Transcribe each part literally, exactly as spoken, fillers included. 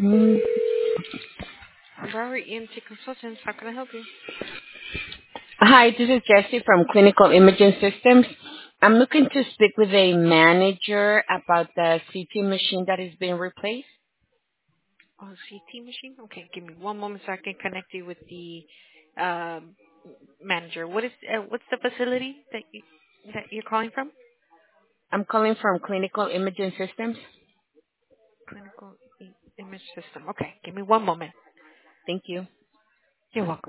Broward E M T Consultants, how can I help you? Hi, this is Jessie from Clinical Imaging Systems. I'm looking to speak with a manager about the C T machine that is being replaced. Oh, C T machine? Okay, give me one moment so I can connect you with the um, manager. What is uh, what's the facility that you that you're calling from? I'm calling from Clinical Imaging Systems. Clinical I- Image System. Okay, give me one moment. Thank you. You're welcome.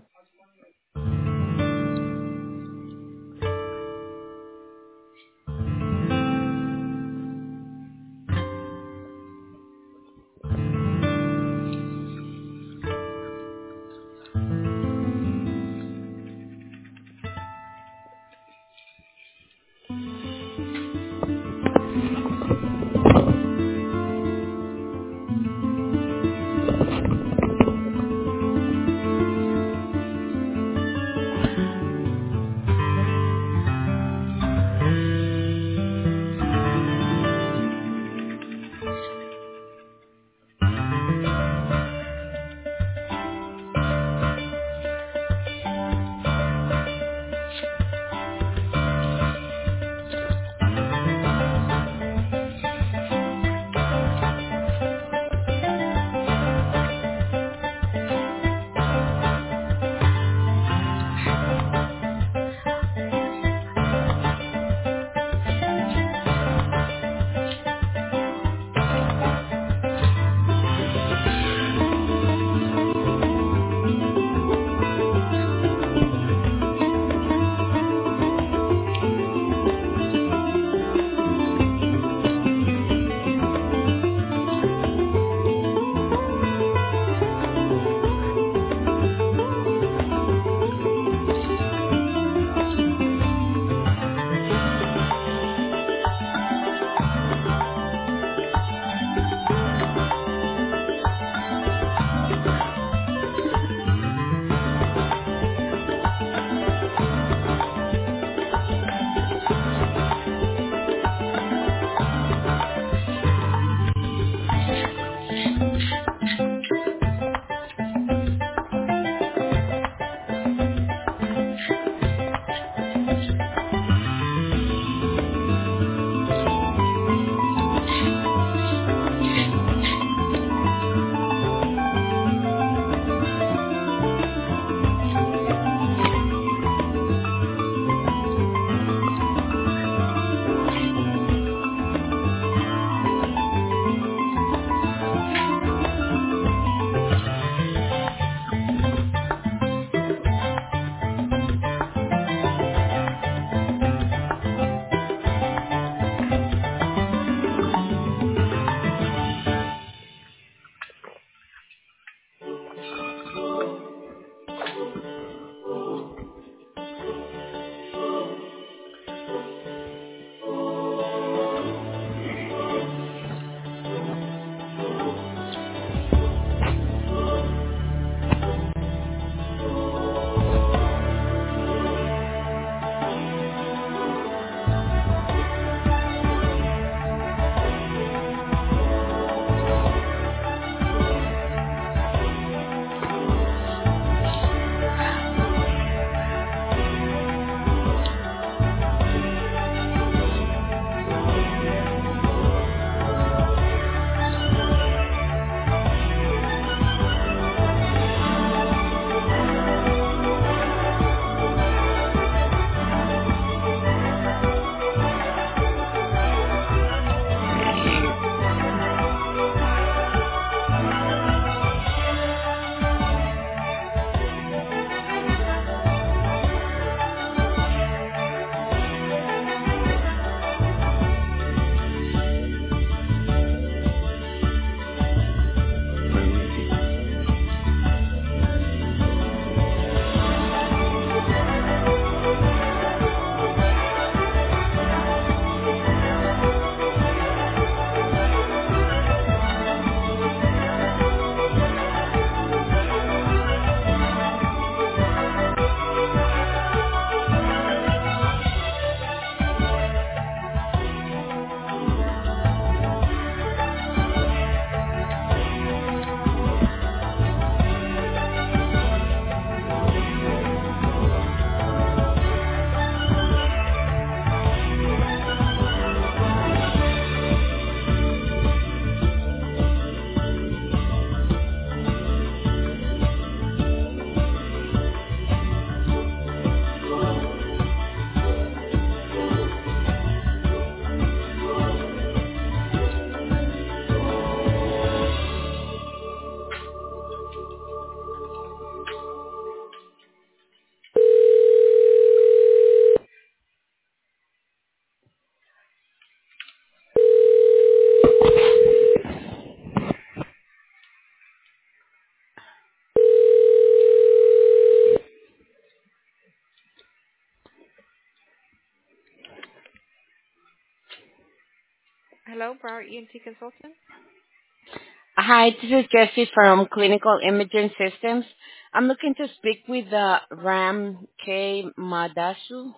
Hello, Broward E N T Consultant. Hi, this is Jessie from Clinical Imaging Systems. I'm looking to speak with uh, Ram K. Madasu.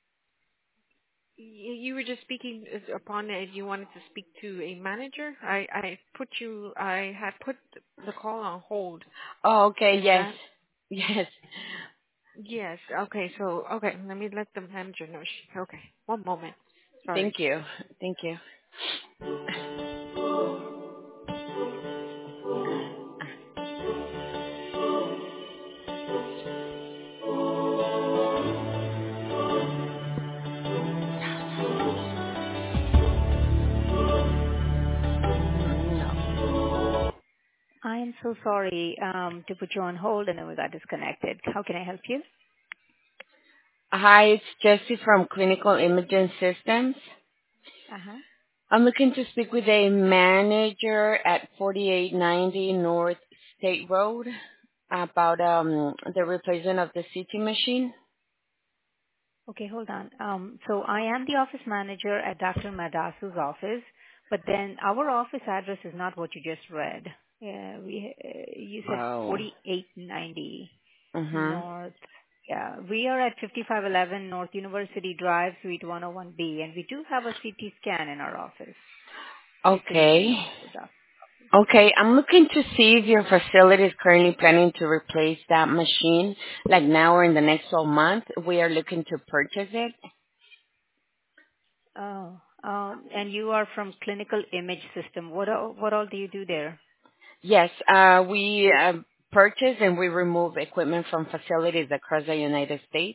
You, you were just speaking as- upon it. You wanted to speak to a manager. I, I put you. I had put the call on hold. Oh, okay, Is yes. that? Yes. Yes. Okay. So okay. Let me let the manager know. She, okay. One moment. Sorry. Thank you. Thank you. Mm, no. I am so sorry um, to put you on hold and then we got disconnected. How can I help you? Hi, it's Jessie from Clinical Imaging Systems. Uh-huh. I'm looking to speak with a manager at forty-eight ninety North State Road about um the replacement of the C T machine. Okay, hold on. Um, so I am the office manager at Doctor Madasu's office, but then our office address is not what you just read. Yeah, we, uh, you said Oh. forty-eight ninety Mhm. North. Yeah, we are at fifty-five eleven North University Drive, Suite one oh one B, and we do have a C T scan in our office, just so you Okay. know. The doc- Okay, I'm looking to see if your facility is currently planning to replace that machine, like now or in the next twelve months. We are looking to purchase it. Oh, um, and you are from Clinical Image System. What all, what all do you do there? Yes, uh, we uh, purchase and we remove equipment from facilities across the United States.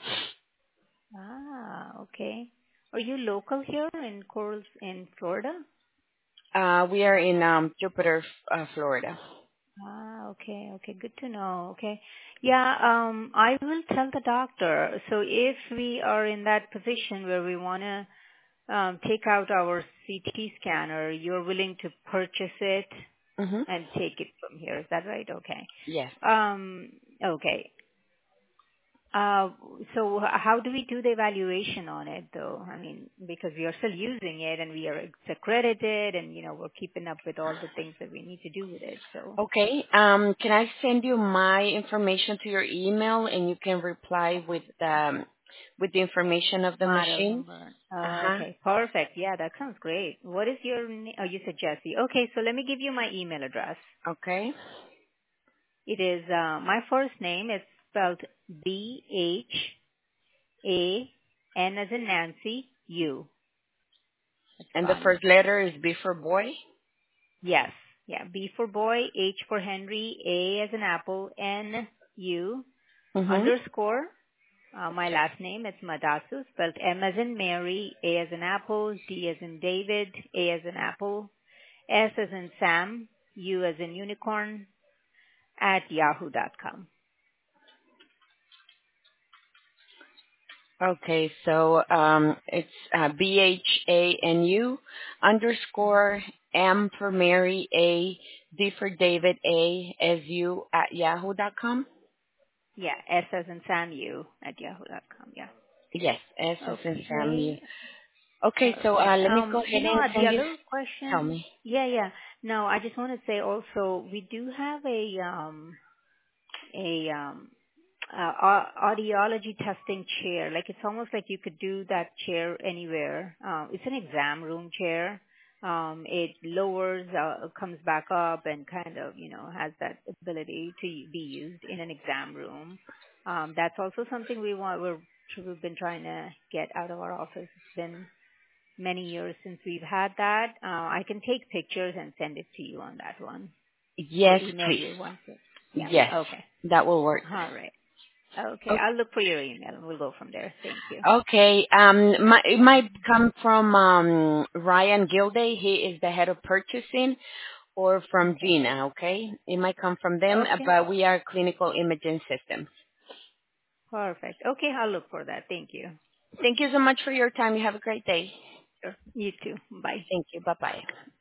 Ah, okay. Are you local here in Corals in Florida? Uh, we are in um, Jupiter, uh, Florida. Ah, okay, okay, good to know. Okay. Yeah, um, I will tell the doctor. So if we are in that position where we want to um, take out our C T scanner, you're willing to purchase it Mm-hmm. and take it from here. Is that right? Okay. Yes. Um, okay. Uh, so h- how do we do the evaluation on it though? I mean, because we are still using it and we are it's accredited and, you know, we're keeping up with all the things that we need to do with it. So Okay. Um, can I send you my information to your email and you can reply with um, with the information of the model machine? number. Uh Uh, huh. okay, perfect. Yeah, that sounds great. What is your name? Oh, you said Jesse. Okay, so let me give you my email address. Okay. It is, uh, my first name is spelled B H A N as in Nancy, U. That's And the fun. first letter is B for boy. Yes. Yeah. B for boy, H for Henry, A as an apple, N, U, Mhm. underscore. Uh, my last name, it's Madasu, spelled M as in Mary, A as in apple, D as in David, A as in apple, S as in Sam, U as in unicorn, at yahoo dot com. Okay, so um, it's uh, B H A N U underscore M for Mary A D for David A S U at yahoo dot com. Yeah, S as in Sam, U, at yahoo dot com. Yeah. Yes, S as in Sam U. Okay. Okay, so uh, Perfect. let me Um, go you ahead know, and uh, the send you. other Tell question, me. yeah, yeah. No, I just want to say also, we do have a, um, a um uh, au- audiology testing chair. Like it's almost like you could do that chair anywhere. Uh, it's an exam room chair. Um, it lowers, uh, comes back up, and kind of you know has that ability to be used in an exam room. Um, that's also something we want. We're we've been trying to get out of our office. It's been many years since we've had that. Uh, I can take pictures and send it to you on that one, or Yes, email please. you once. It, yeah. Yes, Okay. that will work. All right. Okay, I'll look for your email and we'll go from there. Thank you. Okay. Um, my, it might come from um, Ryan Gilday. He is the head of purchasing, or from Okay. Gina. Okay, it might come from them, uh, Okay, but we are clinical imaging systems. perfect. Okay, I'll look for that. Thank you. Thank you so much for your time. You have a great day. Sure. You too. Bye. Thank you. Bye bye.